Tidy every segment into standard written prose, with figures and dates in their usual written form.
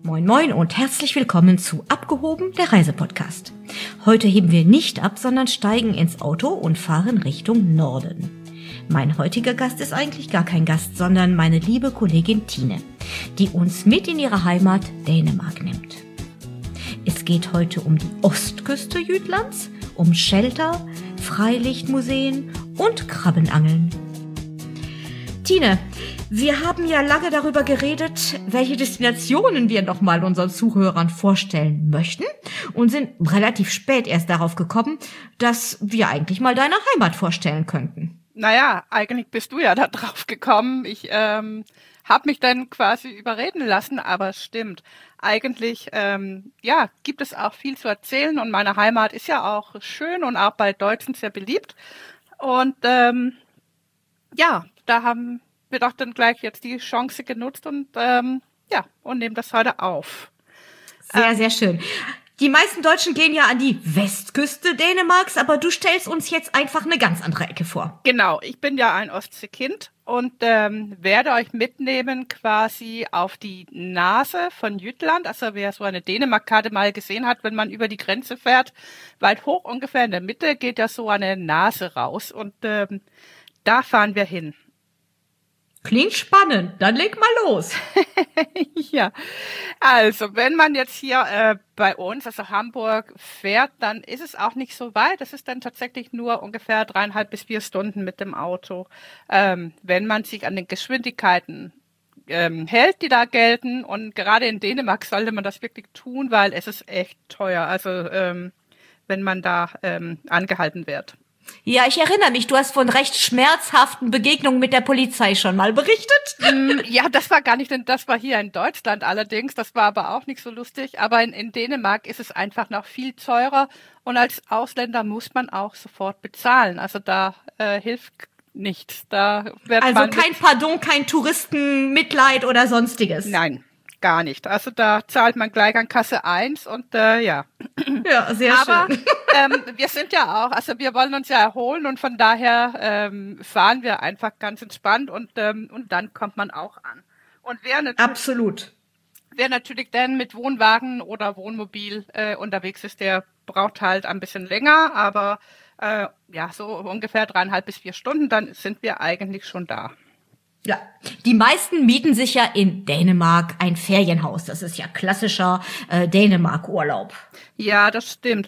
Moin Moin und herzlich willkommen zu Abgehoben, der Reisepodcast. Heute heben wir nicht ab, sondern steigen ins Auto und fahren Richtung Norden. Mein heutiger Gast ist eigentlich gar kein Gast, sondern meine liebe Kollegin Tine, die uns mit in ihre Heimat Dänemark nimmt. Es geht heute um die Ostküste Jütlands, um Shelter, Freilichtmuseen und Krabbenangeln. Tine, wir haben ja lange darüber geredet, welche Destinationen wir nochmal unseren Zuhörern vorstellen möchten und sind relativ spät erst darauf gekommen, dass wir eigentlich mal deine Heimat vorstellen könnten. Naja, eigentlich bist du ja da drauf gekommen. Ich habe mich dann quasi überreden lassen, aber es stimmt. Eigentlich gibt es auch viel zu erzählen und meine Heimat ist ja auch schön und auch bei Deutschen sehr beliebt. Und da haben wir doch dann gleich jetzt die Chance genutzt und nehmen das heute auf. Sehr, sehr schön. Die meisten Deutschen gehen ja an die Westküste Dänemarks, aber du stellst uns jetzt einfach eine ganz andere Ecke vor. Genau, ich bin ja ein Ostseekind und werde euch mitnehmen quasi auf die Nase von Jütland. Also wer so eine Dänemark-Karte mal gesehen hat, wenn man über die Grenze fährt, weit hoch ungefähr in der Mitte geht ja so eine Nase raus und da fahren wir hin. Klingt spannend, dann leg mal los. Ja, also wenn man jetzt hier bei uns, also Hamburg, fährt, dann ist es auch nicht so weit. Das ist dann tatsächlich nur ungefähr 3,5 bis 4 Stunden mit dem Auto, wenn man sich an den Geschwindigkeiten hält, die da gelten. Und gerade in Dänemark sollte man das wirklich tun, weil es ist echt teuer, also wenn man da angehalten wird. Ja, ich erinnere mich, du hast von recht schmerzhaften Begegnungen mit der Polizei schon mal berichtet. Ja, das war gar nicht, denn das war hier in Deutschland allerdings, das war aber auch nicht so lustig, aber in Dänemark ist es einfach noch viel teurer und als Ausländer muss man auch sofort bezahlen, also da hilft nichts. Da wird also kein Pardon, kein Touristenmitleid oder sonstiges? Nein. Gar nicht. Also da zahlt man gleich an Kasse 1 und Ja, sehr schön. Aber wir sind ja auch, also wir wollen uns ja erholen und von daher fahren wir einfach ganz entspannt und dann kommt man auch an. Und Absolut. Wer natürlich dann mit Wohnwagen oder Wohnmobil unterwegs ist, der braucht halt ein bisschen länger, aber so ungefähr 3,5 bis 4 Stunden, dann sind wir eigentlich schon da. Ja, die meisten mieten sich ja in Dänemark ein Ferienhaus. Das ist ja klassischer Dänemark-Urlaub. Ja, das stimmt.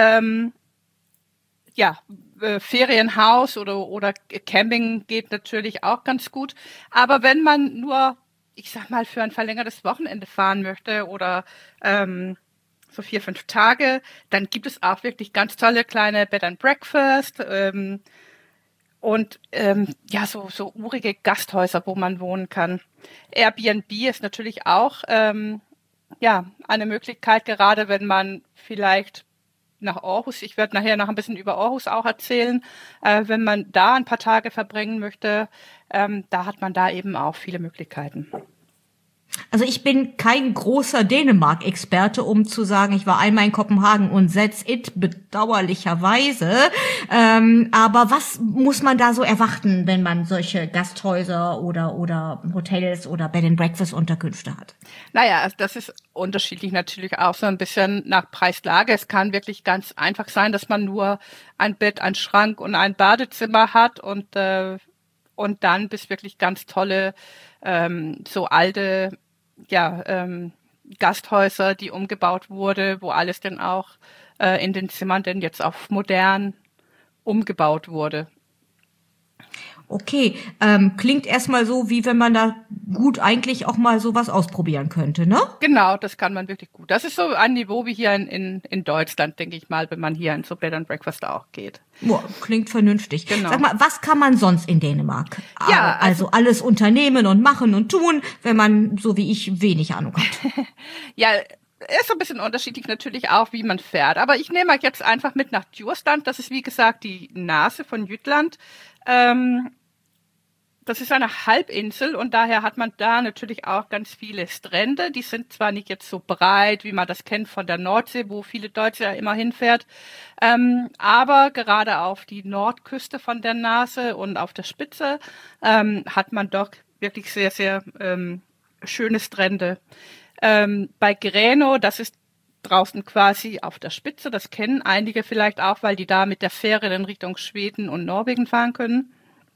Ferienhaus oder Camping geht natürlich auch ganz gut. Aber wenn man nur, ich sag mal, für ein verlängertes Wochenende fahren möchte oder so 4, 5 Tage, dann gibt es auch wirklich ganz tolle kleine Bed and Breakfast. Und so urige Gasthäuser, wo man wohnen kann. Airbnb ist natürlich auch eine Möglichkeit, gerade wenn man vielleicht nach Aarhus, ich werde nachher noch ein bisschen über Aarhus auch erzählen, wenn man da ein paar Tage verbringen möchte, da hat man da eben auch viele Möglichkeiten. Also ich bin kein großer Dänemark-Experte, um zu sagen, ich war einmal in Kopenhagen und that's it, bedauerlicherweise. Aber was muss man da so erwarten, wenn man solche Gasthäuser oder Hotels oder Bed-and-Breakfast-Unterkünfte hat? Naja, also das ist unterschiedlich natürlich auch so ein bisschen nach Preislage. Es kann wirklich ganz einfach sein, dass man nur ein Bett, einen Schrank und ein Badezimmer hat und dann bis wirklich ganz tolle, so alte, Gasthäuser, die umgebaut wurde, wo alles dann auch in den Zimmern denn jetzt auf modern umgebaut wurde. Okay, klingt erstmal so, wie wenn man da gut eigentlich auch mal sowas ausprobieren könnte, ne? Genau, das kann man wirklich gut. Das ist so ein Niveau wie hier in Deutschland, denke ich mal, wenn man hier in so Bed and Breakfast auch geht. Boah, klingt vernünftig. Genau. Sag mal, was kann man sonst in Dänemark? Ja, also alles unternehmen und machen und tun, wenn man, so wie ich, wenig Ahnung hat. Ja, ist so ein bisschen unterschiedlich natürlich auch, wie man fährt. Aber ich nehme euch jetzt einfach mit nach Djursland. Das ist, wie gesagt, die Nase von Jütland. Das ist eine Halbinsel und daher hat man da natürlich auch ganz viele Strände. Die sind zwar nicht jetzt so breit, wie man das kennt von der Nordsee, wo viele Deutsche ja immer hinfährt, aber gerade auf die Nordküste von der Nase und auf der Spitze hat man doch wirklich sehr, sehr schöne Strände. Bei Gräno, das ist draußen quasi auf der Spitze, das kennen einige vielleicht auch, weil die da mit der Fähre in Richtung Schweden und Norwegen fahren können.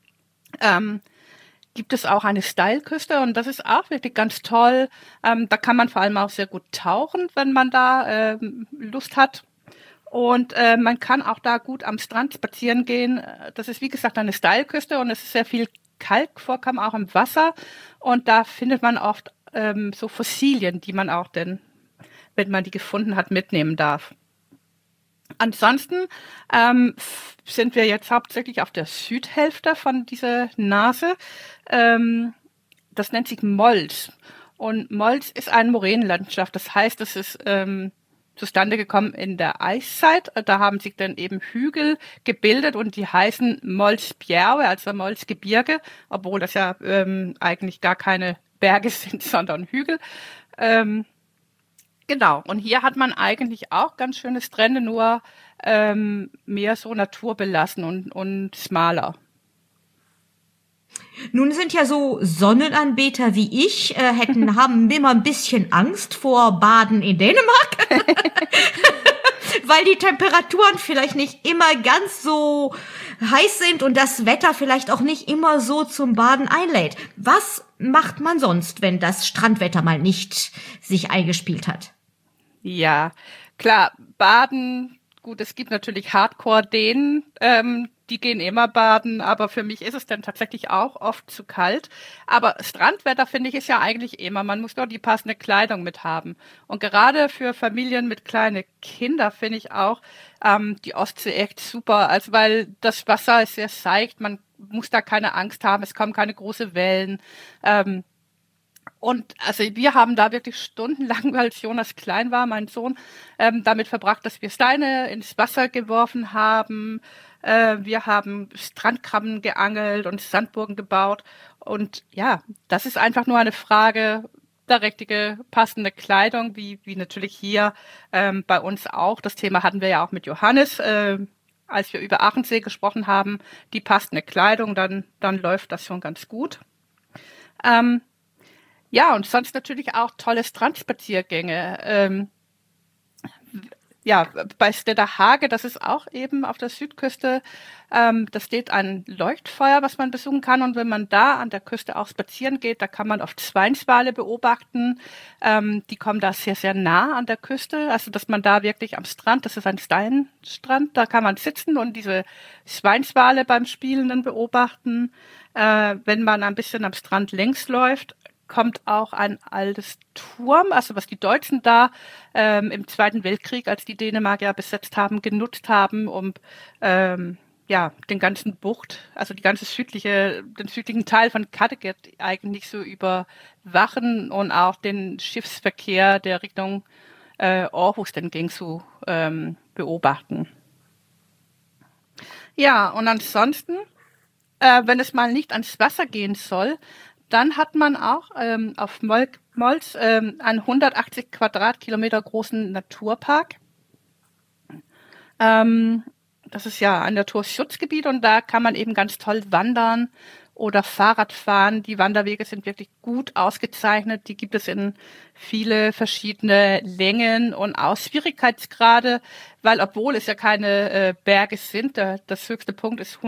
Gibt es auch eine Steilküste und das ist auch wirklich ganz toll. Da kann man vor allem auch sehr gut tauchen, wenn man da Lust hat. Und man kann auch da gut am Strand spazieren gehen. Das ist wie gesagt eine Steilküste und es ist sehr viel Kalkvorkommen auch im Wasser. Und da findet man oft so Fossilien, die man auch dann, wenn man die gefunden hat, mitnehmen darf. Ansonsten sind wir jetzt hauptsächlich auf der Südhälfte von dieser Nase. Das nennt sich Mols. Und Mols ist eine Moränenlandschaft. Das heißt, es ist zustande gekommen in der Eiszeit. Da haben sich dann eben Hügel gebildet und die heißen Molsbjerge, also Molsgebirge, obwohl das ja eigentlich gar keine Berge sind, sondern Hügel. Genau, und hier hat man eigentlich auch ganz schöne Strände, nur mehr so naturbelassen und schmaler. Nun sind ja so Sonnenanbeter wie ich, haben immer ein bisschen Angst vor Baden in Dänemark, weil die Temperaturen vielleicht nicht immer ganz so heiß sind und das Wetter vielleicht auch nicht immer so zum Baden einlädt. Was macht man sonst, wenn das Strandwetter mal nicht sich eingespielt hat? Ja, klar, Baden, gut, es gibt natürlich Hardcore-Dänen, die gehen immer baden, aber für mich ist es dann tatsächlich auch oft zu kalt. Aber Strandwetter, finde ich, ist ja eigentlich immer, man muss nur die passende Kleidung mit haben. Und gerade für Familien mit kleinen Kindern finde ich auch die Ostsee echt super, also weil das Wasser ist sehr seicht, man muss da keine Angst haben, es kommen keine großen Wellen. Und also wir haben da wirklich stundenlang, weil Jonas klein war, mein Sohn, damit verbracht, dass wir Steine ins Wasser geworfen haben. Wir haben Strandkrabben geangelt und Sandburgen gebaut. Und ja, das ist einfach nur eine Frage der richtige, passende Kleidung, wie natürlich hier bei uns auch. Das Thema hatten wir ja auch mit Johannes, als wir über Aachensee gesprochen haben. Die passende Kleidung, dann läuft das schon ganz gut. Ja, und sonst natürlich auch tolle Strandspaziergänge. Ja, bei Stedter Hage, das ist auch eben auf der Südküste, da steht ein Leuchtfeuer, was man besuchen kann. Und wenn man da an der Küste auch spazieren geht, da kann man oft Schweinswale beobachten. Die kommen da sehr, sehr nah an der Küste. Also, dass man da wirklich am Strand, das ist ein Steinstrand, da kann man sitzen und diese Schweinswale beim Spielen beobachten. Wenn man ein bisschen am Strand längs läuft, kommt auch ein altes Turm, also was die Deutschen da im Zweiten Weltkrieg, als die Dänemarker besetzt haben, genutzt haben, um ja den ganzen Bucht, also die ganze den südlichen Teil von Kattegat eigentlich so überwachen und auch den Schiffsverkehr, der Richtung Aarhus dann ging, zu beobachten. Ja, und ansonsten, wenn es mal nicht ans Wasser gehen soll, dann hat man auch auf Mols einen 180 Quadratkilometer großen Naturpark. Das ist ja ein Naturschutzgebiet und da kann man eben ganz toll wandern oder Fahrrad fahren. Die Wanderwege sind wirklich gut ausgezeichnet. Die gibt es in viele verschiedene Längen und auch Schwierigkeitsgrade, weil obwohl es ja keine Berge sind, das höchste Punkt ist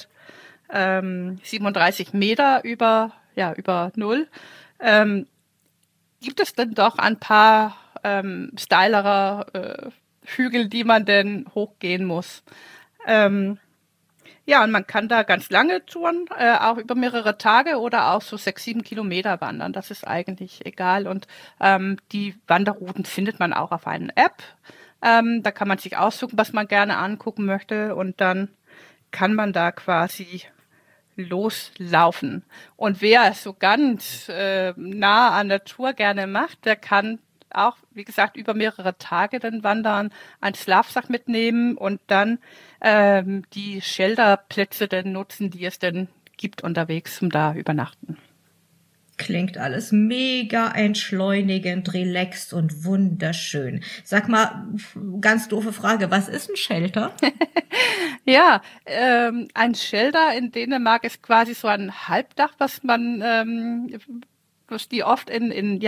137 Meter über Null, gibt es dann doch ein paar steilere Hügel, die man denn hochgehen muss. Ja, und man kann da ganz lange Touren, auch über mehrere Tage oder auch so 6-7 Kilometer wandern. Das ist eigentlich egal. Und die Wanderrouten findet man auch auf einer App. Da kann man sich aussuchen, was man gerne angucken möchte. Und dann kann man da quasi loslaufen. Und wer so ganz nah an der Tour gerne macht, der kann auch, wie gesagt, über mehrere Tage dann wandern, einen Schlafsack mitnehmen und dann die Shelterplätze dann nutzen, die es denn gibt unterwegs zum da übernachten. Klingt alles mega entschleunigend, relaxed und wunderschön. Sag mal, ganz doofe Frage, was ist ein Shelter? Ja, ein Shelter in Dänemark ist quasi so ein Halbdach, was man was die oft in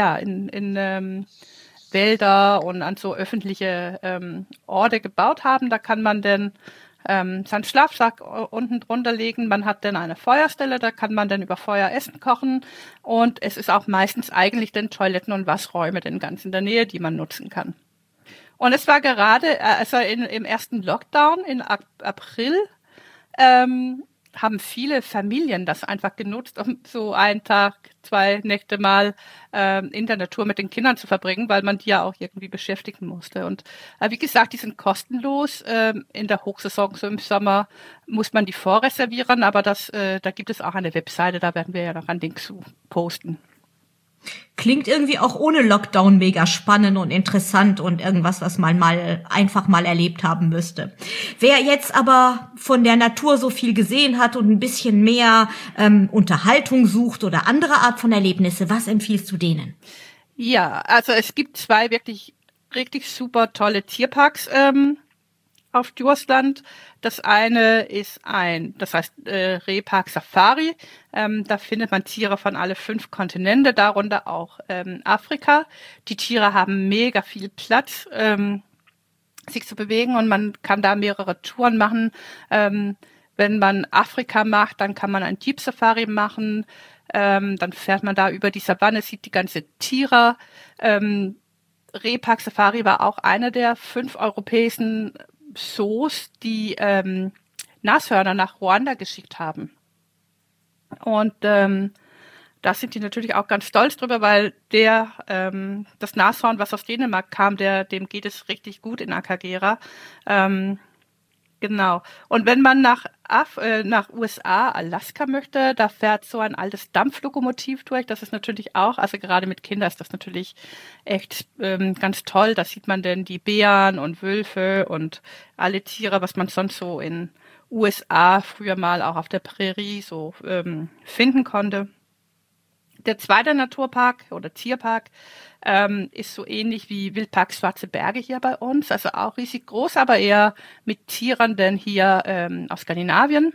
Wälder und an so öffentliche Orte gebaut haben. Da kann man dann seinen Schlafsack unten drunter legen. Man hat dann eine Feuerstelle, da kann man dann über Feuer Essen kochen. Und es ist auch meistens eigentlich dann Toiletten und Waschräume dann ganz in der Nähe, die man nutzen kann. Und es war gerade, also im ersten Lockdown in April, haben viele Familien das einfach genutzt, um so einen Tag, 2 Nächte mal in der Natur mit den Kindern zu verbringen, weil man die ja auch irgendwie beschäftigen musste. Und wie gesagt, die sind kostenlos. In der Hochsaison, so im Sommer, muss man die vorreservieren, aber da gibt es auch eine Webseite, da werden wir ja noch einen Link zu posten. Klingt irgendwie auch ohne Lockdown mega spannend und interessant und irgendwas, was man mal einfach mal erlebt haben müsste. Wer jetzt aber von der Natur so viel gesehen hat und ein bisschen mehr Unterhaltung sucht oder andere Art von Erlebnisse, was empfiehlst du denen? Ja, also es gibt 2 wirklich richtig super tolle Tierparks auf Durstland. Das eine ist das heißt Rehpark Safari. Da findet man Tiere von alle 5 Kontinente, darunter auch Afrika. Die Tiere haben mega viel Platz, sich zu bewegen, und man kann da mehrere Touren machen. Wenn man Afrika macht, dann kann man ein Jeep Safari machen. Dann fährt man da über die Savanne, sieht die ganze Tiere. Rehpark Safari war auch einer der 5 europäischen Zoos, die Nashörner nach Ruanda geschickt haben. Und da sind die natürlich auch ganz stolz drüber, weil das Nashorn, was aus Dänemark kam, dem geht es richtig gut in Akagera. Genau. Und wenn man nach USA, Alaska möchte, da fährt so ein altes Dampflokomotiv durch. Das ist natürlich auch, also gerade mit Kindern ist das natürlich echt ganz toll. Da sieht man denn die Bären und Wölfe und alle Tiere, was man sonst so in USA früher mal auch auf der Prärie so finden konnte. Der zweite Naturpark oder Tierpark ist so ähnlich wie Wildpark Schwarze Berge hier bei uns, also auch riesig groß, aber eher mit Tieren denn hier aus Skandinavien.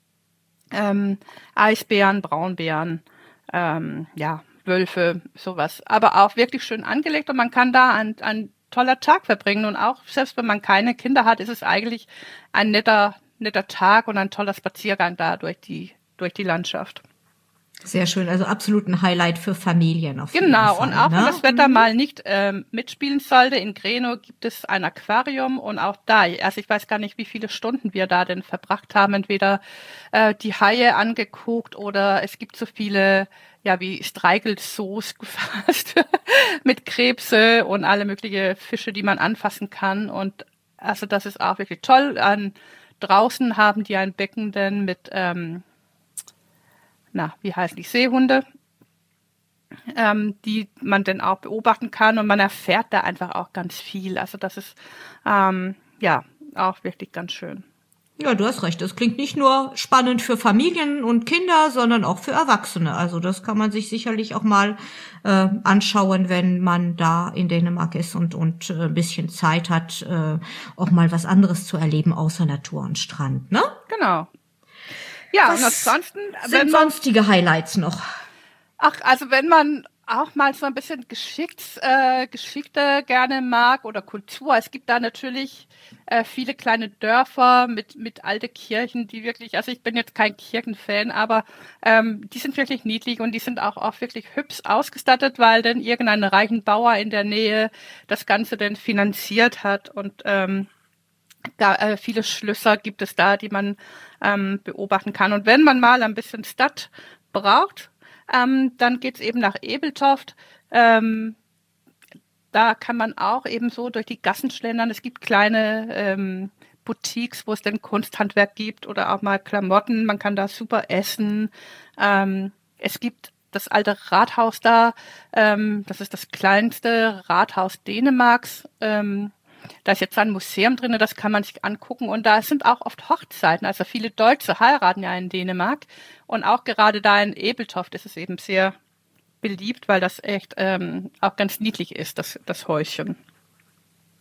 Eisbären, Braunbären, Wölfe, sowas. Aber auch wirklich schön angelegt, und man kann da ein toller Tag verbringen, und auch selbst wenn man keine Kinder hat, ist es eigentlich ein netter Tag und ein toller Spaziergang da durch die Landschaft. Sehr schön, also absolut ein Highlight für Familien auf jeden Genau, Fall, und auch ne? wenn das Wetter mal nicht mitspielen sollte, in Greno gibt es ein Aquarium, und auch da, also ich weiß gar nicht, wie viele Stunden wir da denn verbracht haben, entweder die Haie angeguckt, oder es gibt so viele, wie Streichelzoos gefasst mit Krebse und alle möglichen Fische, die man anfassen kann, und also das ist auch wirklich toll. Draußen haben die ein Becken denn mit wie heißen die, Seehunde, die man dann auch beobachten kann, und man erfährt da einfach auch ganz viel. Also das ist auch wirklich ganz schön. Ja, du hast recht. Das klingt nicht nur spannend für Familien und Kinder, sondern auch für Erwachsene. Also das kann man sich sicherlich auch mal anschauen, wenn man da in Dänemark ist und ein bisschen Zeit hat, auch mal was anderes zu erleben außer Natur und Strand, ne? Genau. Ja, Was und ansonsten sind sonstige Highlights noch? Also wenn man auch mal so ein bisschen Geschichte gerne mag oder Kultur, es gibt da natürlich viele kleine Dörfer mit alte Kirchen, die wirklich, also ich bin jetzt kein Kirchenfan, aber die sind wirklich niedlich, und die sind auch wirklich hübsch ausgestattet, weil dann irgendein reichen Bauer in der Nähe das Ganze dann finanziert hat, und viele Schlösser gibt es da, die man beobachten kann. Und wenn man mal ein bisschen Stadt braucht, dann geht's eben nach Ebeltoft. Da kann man auch eben so durch die Gassen schlendern. Es gibt kleine Boutiques, wo es dann Kunsthandwerk gibt oder auch mal Klamotten. Man kann da super essen. Es gibt das alte Rathaus da. Das ist das kleinste Rathaus Dänemarks. Da ist jetzt ein Museum drin, das kann man sich angucken, und da sind auch oft Hochzeiten. Also viele Deutsche heiraten ja in Dänemark, und auch gerade da in Ebeltoft ist es eben sehr beliebt, weil das echt auch ganz niedlich ist, das Häuschen.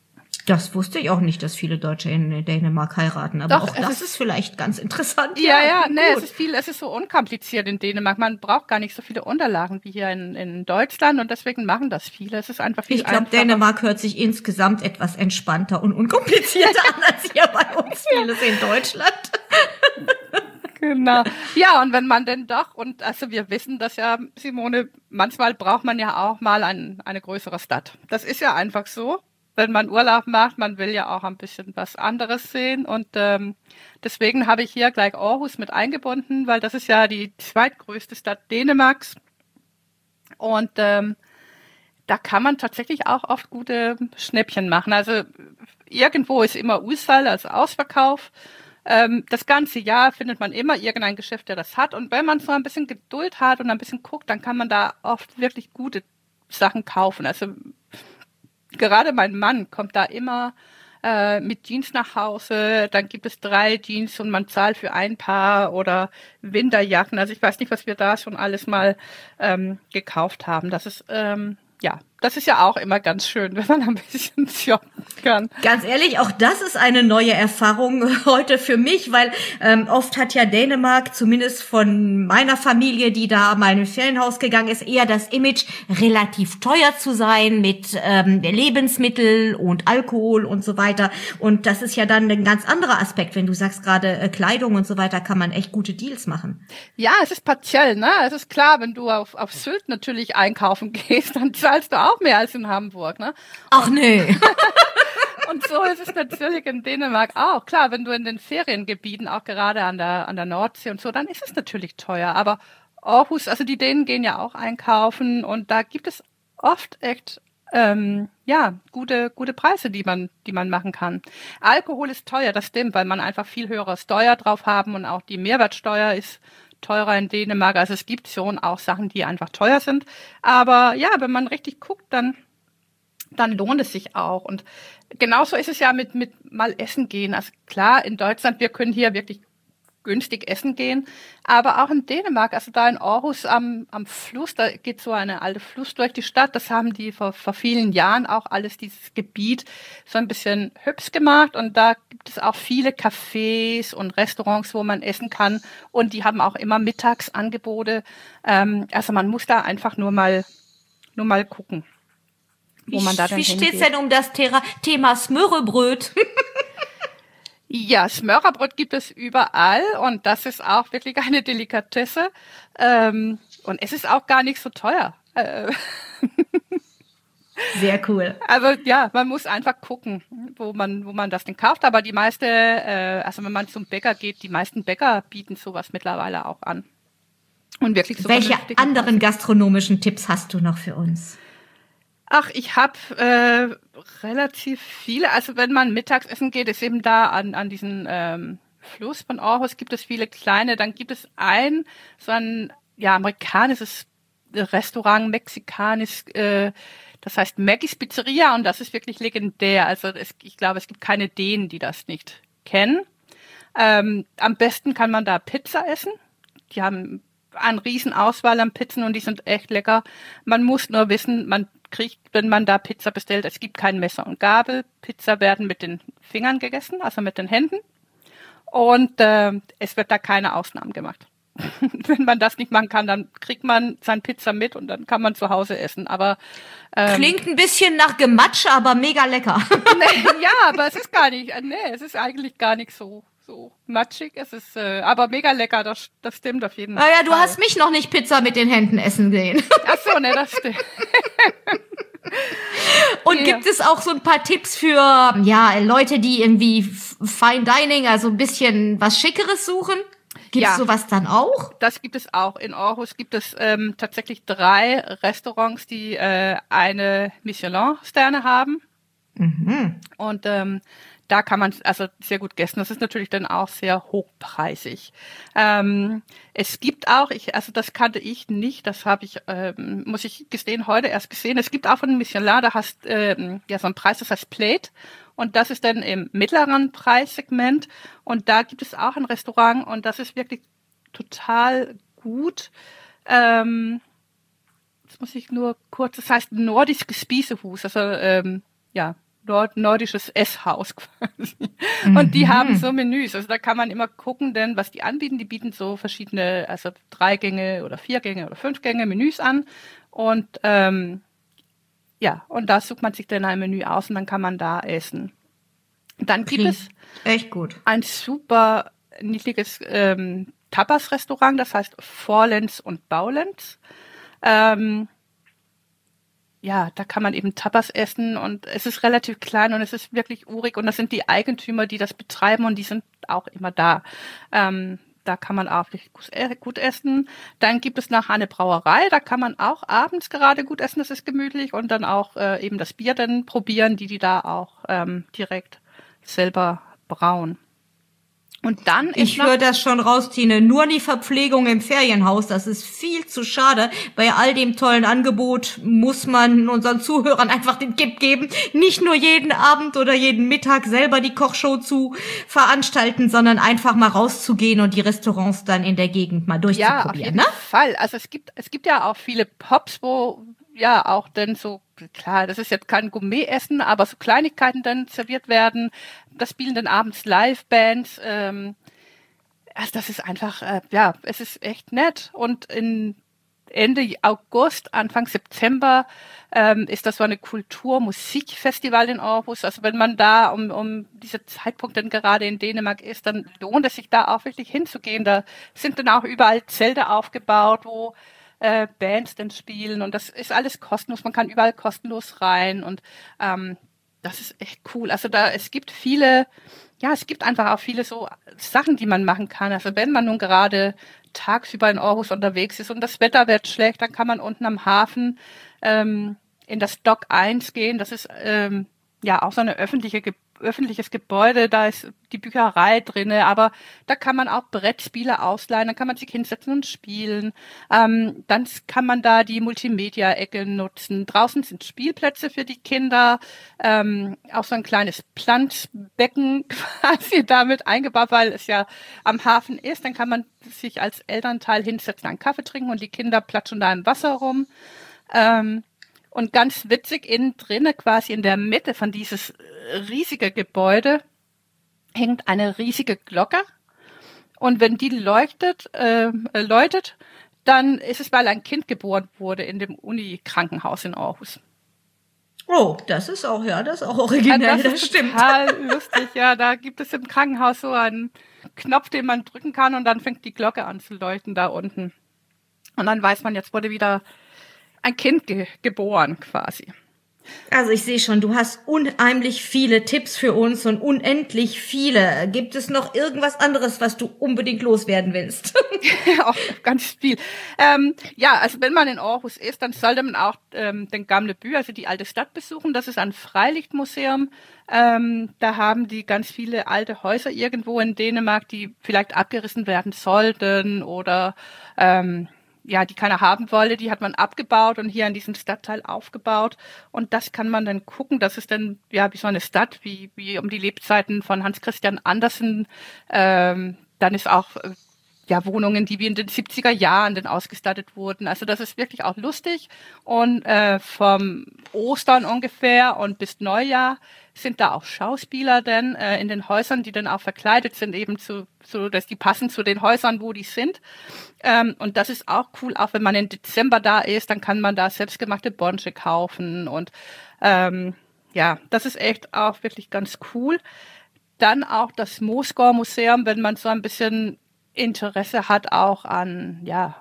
Das wusste ich auch nicht, dass viele Deutsche in Dänemark heiraten, aber Doch, auch das ist vielleicht ganz interessant. Ja, gut. es ist so unkompliziert in Dänemark. Man braucht gar nicht so viele Unterlagen wie hier in Deutschland und deswegen machen das viele. Es ist einfach viel Ich glaube, einfacher. Dänemark hört sich insgesamt etwas entspannter und unkomplizierter an als hier bei uns vieles in Deutschland. Genau. Ja, und wenn man denn doch, und also wir wissen das ja, Simone, manchmal braucht man ja auch mal eine größere Stadt. Das ist ja einfach so. Wenn man Urlaub macht, man will ja auch ein bisschen was anderes sehen. Und deswegen habe ich hier gleich Aarhus mit eingebunden, weil das ist ja die zweitgrößte Stadt Dänemarks. Und da kann man tatsächlich auch oft gute Schnäppchen machen. Also irgendwo ist immer Udsalg, also Ausverkauf. Das ganze Jahr findet man immer irgendein Geschäft, der das hat. Und wenn man so ein bisschen Geduld hat und ein bisschen guckt, dann kann man da oft wirklich gute Sachen kaufen. Also gerade mein Mann kommt da immer mit Jeans nach Hause. Dann gibt es 3 Jeans und man zahlt für ein Paar oder Winterjacken. Also ich weiß nicht, was wir da schon alles mal gekauft haben. Das ist das ist ja auch immer ganz schön, wenn man ein bisschen shoppen kann. Ganz ehrlich, auch das ist eine neue Erfahrung heute für mich, weil oft hat ja Dänemark, zumindest von meiner Familie, die da mal in ein Ferienhaus gegangen ist, eher das Image, relativ teuer zu sein mit Lebensmittel und Alkohol und so weiter. Und das ist ja dann ein ganz anderer Aspekt, wenn du sagst gerade Kleidung und so weiter, kann man echt gute Deals machen. Ja, es ist partiell, ne? Es ist klar, wenn du auf Sylt natürlich einkaufen gehst, dann zahlst du auch mehr als in Hamburg, ne? Ach nee. Und so ist es natürlich in Dänemark auch. Klar, wenn du in den Feriengebieten, auch gerade an der Nordsee und so, dann ist es natürlich teuer. Aber Aarhus, also die Dänen gehen ja auch einkaufen und da gibt es oft echt gute Preise, die man machen kann. Alkohol ist teuer, das stimmt, weil man einfach viel höhere Steuer drauf haben und auch die Mehrwertsteuer ist teurer in Dänemark. Also es gibt schon auch Sachen, die einfach teuer sind. Aber ja, wenn man richtig guckt, dann lohnt es sich auch. Und genauso ist es ja mit mal essen gehen. Also klar, in Deutschland, wir können hier wirklich günstig essen gehen, aber auch in Dänemark, also da in Aarhus am Fluss, da geht so eine alte Fluss durch die Stadt, das haben die vor vielen Jahren auch alles dieses Gebiet so ein bisschen hübsch gemacht und da gibt es auch viele Cafés und Restaurants, wo man essen kann und die haben auch immer Mittagsangebote, also man muss da einfach nur mal gucken, wo man da dann hingeht. Wie steht's denn um das Thema Smørrebrød? Ja, Smørrebrød gibt es überall und das ist auch wirklich eine Delikatesse und es ist auch gar nicht so teuer. Sehr cool. Also ja, man muss einfach gucken, wo man das denn kauft, aber die also wenn man zum Bäcker geht, die meisten Bäcker bieten sowas mittlerweile auch an. Und wirklich so. Welche anderen gastronomischen Tipps hast du noch für uns? Ach, ich habe relativ viele. Also wenn man Mittagsessen geht, ist eben da an diesen Fluss von Aarhus gibt es viele kleine. Dann gibt es so ein amerikanisches Restaurant, mexikanisch, das heißt Maggie's Pizzeria und das ist wirklich legendär. Also ich glaube, es gibt keine Dänen, die das nicht kennen. Am besten kann man da Pizza essen. Die haben eine riesen Auswahl an Pizzen und die sind echt lecker. Man muss nur wissen, man kriegt, wenn man da Pizza bestellt, es gibt kein Messer und Gabel. Pizza werden mit den Fingern gegessen, also mit den Händen. Und es wird da keine Ausnahmen gemacht. Wenn man das nicht machen kann, dann kriegt man sein Pizza mit und dann kann man zu Hause essen. Aber klingt ein bisschen nach Gematsche, aber mega lecker. Ja, aber es ist es ist eigentlich gar nicht so matschig. Es ist aber mega lecker, das stimmt auf jeden Fall. Naja, du hast mich noch nicht Pizza mit den Händen essen sehen. Ach so, ne, das stimmt. Und gibt es auch so ein paar Tipps für Leute, die irgendwie Fine Dining, also ein bisschen was Schickeres suchen? Gibt es sowas dann auch? Das gibt es auch. In Aarhus gibt es tatsächlich 3 Restaurants, die eine Michelin-Sterne haben. Mhm. Und da kann man also sehr gut essen. Das ist natürlich dann auch sehr hochpreisig. Es gibt auch, also das kannte ich nicht, das habe ich, muss ich gestehen, heute erst gesehen. Es gibt auch von Michelin, da hast so einen Preis, das heißt Plate. Und das ist dann im mittleren Preissegment. Und da gibt es auch ein Restaurant und das ist wirklich total gut. Jetzt muss ich nur kurz, das heißt Nordiske Spisehus, also nordisches Esshaus quasi. Und die haben so Menüs. Also da kann man immer gucken, denn was die anbieten. Die bieten so verschiedene, also 3 Gänge oder 4 Gänge oder 5 Gänge Menüs an. Und ja, und da sucht man sich dann ein Menü aus und dann kann man da essen. Dann gibt es echt gut. ein super niedliches Tapas-Restaurant, das heißt Vorlenz und Baulenz. Ja, da kann man eben Tapas essen und es ist relativ klein und es ist wirklich urig und das sind die Eigentümer, die das betreiben und die sind auch immer da. Da kann man auch wirklich gut essen. Dann gibt es nachher eine Brauerei, da kann man auch abends gerade gut essen, das ist gemütlich und dann auch eben das Bier dann probieren, die da auch direkt selber brauen. Und dann ich höre das schon raus, Tine. Nur die Verpflegung im Ferienhaus, das ist viel zu schade. Bei all dem tollen Angebot muss man unseren Zuhörern einfach den Tipp geben, nicht nur jeden Abend oder jeden Mittag selber die Kochshow zu veranstalten, sondern einfach mal rauszugehen und die Restaurants dann in der Gegend mal durchzuprobieren. Ja, auf jeden Fall. Also es gibt ja auch viele Pubs, wo ja auch dann so, klar, das ist jetzt kein Gourmet-Essen, aber so Kleinigkeiten dann serviert werden. Das spielen dann abends Live-Bands. Also das ist einfach, ja, es ist echt nett. Und in Ende August, Anfang September ist das so eine Kultur-Musikfestival in Aarhus. Also wenn man da um diese Zeitpunkt dann gerade in Dänemark ist, dann lohnt es sich da auch wirklich hinzugehen. Da sind dann auch überall Zelte aufgebaut, wo Bands dann spielen und das ist alles kostenlos. Man kann überall kostenlos rein und das ist echt cool. Also es gibt einfach auch viele so Sachen, die man machen kann. Also wenn man nun gerade tagsüber in Aarhus unterwegs ist und das Wetter wird schlecht, dann kann man unten am Hafen in das Dock 1 gehen. Das ist ja auch so eine öffentliches Gebäude, da ist die Bücherei drinne, aber da kann man auch Brettspiele ausleihen, dann kann man sich hinsetzen und spielen. Dann kann man da die Multimedia-Ecke nutzen. Draußen sind Spielplätze für die Kinder, auch so ein kleines Planschbecken quasi damit eingebaut, weil es ja am Hafen ist. Dann kann man sich als Elternteil hinsetzen, einen Kaffee trinken und die Kinder platschen da im Wasser rum. Und ganz witzig, innen drinne, quasi in der Mitte von dieses riesige Gebäude, hängt eine riesige Glocke. Und wenn die läutet, dann ist es, weil ein Kind geboren wurde in dem Uni-Krankenhaus in Aarhus. Oh, das ist auch originell, ja, das stimmt. Total lustig, ja. Da gibt es im Krankenhaus so einen Knopf, den man drücken kann und dann fängt die Glocke an zu läuten da unten. Und dann weiß man, jetzt wurde wieder ein Kind geboren quasi. Also ich sehe schon, du hast unheimlich viele Tipps für uns und unendlich viele. Gibt es noch irgendwas anderes, was du unbedingt loswerden willst? Auch ganz viel. Ja, also wenn man in Aarhus ist, dann sollte man auch den Gamle By, also die alte Stadt, besuchen. Das ist ein Freilichtmuseum. Da haben die ganz viele alte Häuser irgendwo in Dänemark, die vielleicht abgerissen werden sollten oder ja, die keiner haben wollte, die hat man abgebaut und hier in diesem Stadtteil aufgebaut. Und das kann man dann gucken. Das ist dann ja wie so eine Stadt, wie um die Lebzeiten von Hans Christian Andersen. Dann ist auch ja Wohnungen, die wie in den 70er Jahren dann ausgestattet wurden. Also das ist wirklich auch lustig. Und vom Ostern ungefähr und bis Neujahr sind da auch Schauspieler denn in den Häusern, die dann auch verkleidet sind, eben so, dass die passen zu den Häusern, wo die sind. Und das ist auch cool, auch wenn man im Dezember da ist, dann kann man da selbstgemachte Bonsche kaufen und ja, das ist echt auch wirklich ganz cool. Dann auch das Moosgaard Museum, wenn man so ein bisschen Interesse hat auch an, ja,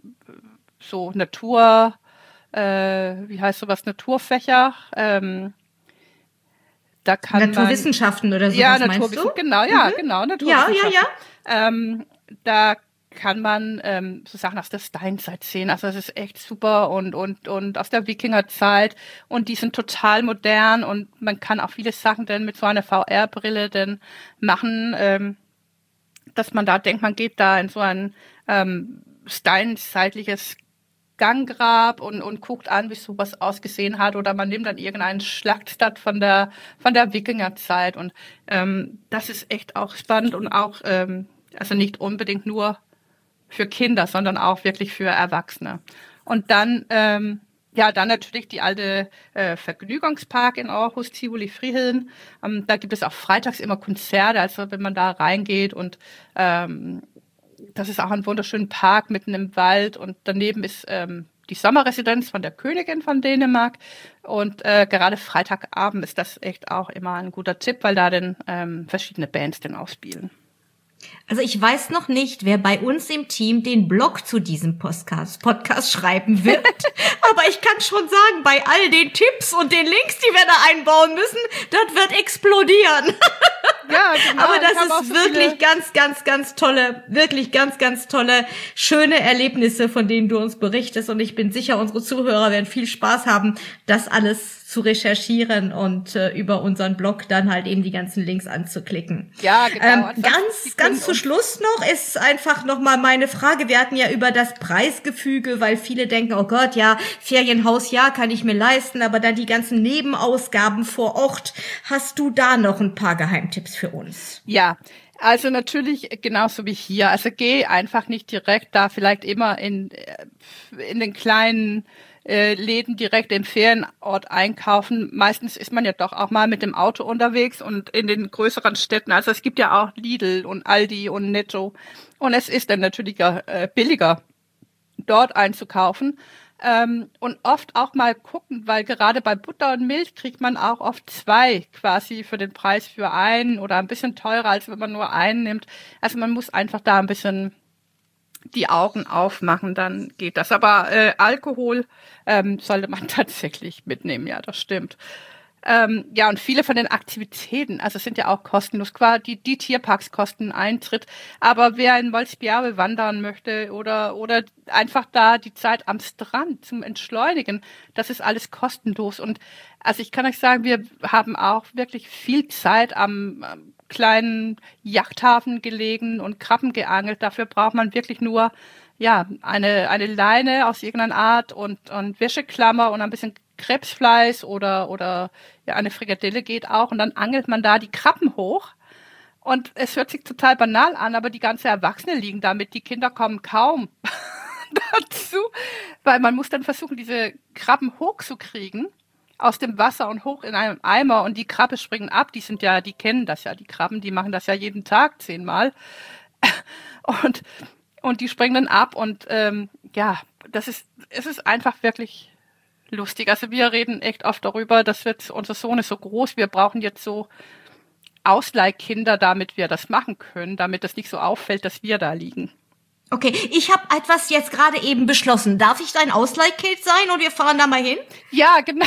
so Natur, wie heißt sowas, Naturfächer, da kann Naturwissenschaften oder sowas, ja, meinst du? Genau, ja, genau, Naturwissenschaften. Ja. Da kann man so Sachen aus der Steinzeit sehen. Also das ist echt super und aus der Wikingerzeit und die sind total modern und man kann auch viele Sachen dann mit so einer VR-Brille dann machen, dass man da denkt, man geht da in so ein steinzeitliches Ganggrab und guckt an, wie sowas ausgesehen hat, oder man nimmt dann irgendeinen Schlachtstadt von der Wikingerzeit und das ist echt auch spannend und auch also nicht unbedingt nur für Kinder, sondern auch wirklich für Erwachsene. Und dann Ja, dann natürlich die alte Vergnügungspark in Aarhus, Tivoli Friheden. Da gibt es auch freitags immer Konzerte, also wenn man da reingeht und das ist auch ein wunderschöner Park mitten im Wald und daneben ist die Sommerresidenz von der Königin von Dänemark und gerade Freitagabend ist das echt auch immer ein guter Tipp, weil da dann verschiedene Bands dann auch spielen. Also ich weiß noch nicht, wer bei uns im Team den Blog zu diesem Podcast schreiben wird. Aber ich kann schon sagen, bei all den Tipps und den Links, die wir da einbauen müssen, das wird explodieren. Ja, genau. Aber das ist wirklich ganz tolle, schöne Erlebnisse, von denen du uns berichtest. Und ich bin sicher, unsere Zuhörer werden viel Spaß haben, das alles zu recherchieren und über unseren Blog dann halt eben die ganzen Links anzuklicken. Ja, genau. Ganz zu Schluss noch ist einfach nochmal meine Frage. Wir hatten ja über das Preisgefüge, weil viele denken, oh Gott, ja, Ferienhaus, ja, kann ich mir leisten, aber dann die ganzen Nebenausgaben vor Ort. Hast du da noch ein paar Geheimtipps für uns? Ja, also natürlich genauso wie hier. Also geh einfach nicht direkt da, vielleicht immer in den kleinen Läden direkt im Ferienort einkaufen. Meistens ist man ja doch auch mal mit dem Auto unterwegs und in den größeren Städten. Also es gibt ja auch Lidl und Aldi und Netto. Und es ist dann natürlich billiger, dort einzukaufen. Und oft auch mal gucken, weil gerade bei Butter und Milch kriegt man auch oft 2 quasi für den Preis für einen oder ein bisschen teurer, als wenn man nur einen nimmt. Also man muss einfach da ein bisschen die Augen aufmachen, dann geht das. Aber Alkohol sollte man tatsächlich mitnehmen, ja, das stimmt. Ja, und viele von den Aktivitäten, also sind ja auch kostenlos, quasi die Tierparks kosten Eintritt, aber wer in Wolfsbjerge wandern möchte oder einfach da die Zeit am Strand zum Entschleunigen, das ist alles kostenlos. Und also ich kann euch sagen, wir haben auch wirklich viel Zeit am kleinen Yachthafen gelegen und Krabben geangelt. Dafür braucht man wirklich nur ja eine Leine aus irgendeiner Art und Wäscheklammer und ein bisschen Krebsfleisch oder ja eine Frikadelle geht auch und dann angelt man da die Krabben hoch. Und es hört sich total banal an, aber die ganzen Erwachsenen liegen damit, die Kinder kommen kaum dazu, weil man muss dann versuchen, diese Krabben hochzukriegen aus dem Wasser und hoch in einem Eimer und die Krabbe springen ab, die kennen das ja, die Krabben, die machen das ja jeden Tag 10-mal und die springen dann ab und ja, es ist einfach wirklich lustig. Also wir reden echt oft darüber, unser Sohn ist so groß, wir brauchen jetzt so Ausleihkinder, damit wir das machen können, damit das nicht so auffällt, dass wir da liegen. Okay, ich habe etwas jetzt gerade eben beschlossen. Darf ich dein Ausleihkind sein und wir fahren da mal hin? Ja, genau.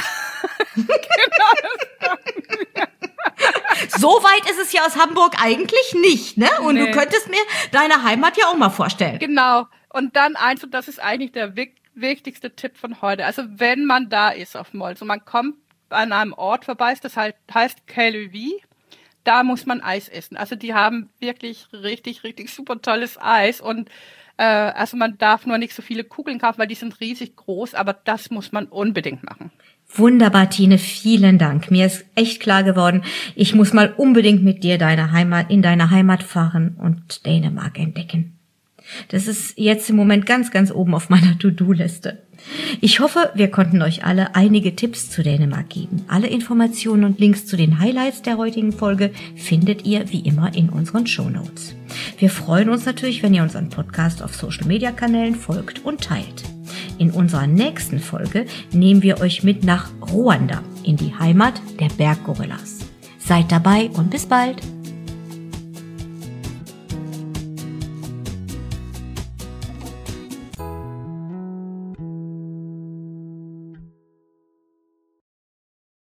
So weit ist es ja aus Hamburg eigentlich nicht, ne? Und nee. Du könntest mir deine Heimat ja auch mal vorstellen. Genau. Und dann eins, und das ist eigentlich der wichtigste Tipp von heute. Also wenn man da ist auf Mols und man kommt an einem Ort vorbei, das heißt Caillevi, da muss man Eis essen. Also die haben wirklich richtig, richtig super tolles Eis und also man darf nur nicht so viele Kugeln kaufen, weil die sind riesig groß, aber das muss man unbedingt machen. Wunderbar, Tine, vielen Dank. Mir ist echt klar geworden, ich muss mal unbedingt mit dir in deine Heimat fahren und Dänemark entdecken. Das ist jetzt im Moment ganz, ganz oben auf meiner To-Do-Liste. Ich hoffe, wir konnten euch alle einige Tipps zu Dänemark geben. Alle Informationen und Links zu den Highlights der heutigen Folge findet ihr wie immer in unseren Shownotes. Wir freuen uns natürlich, wenn ihr unseren Podcast auf Social-Media-Kanälen folgt und teilt. In unserer nächsten Folge nehmen wir euch mit nach Ruanda, in die Heimat der Berggorillas. Seid dabei und bis bald!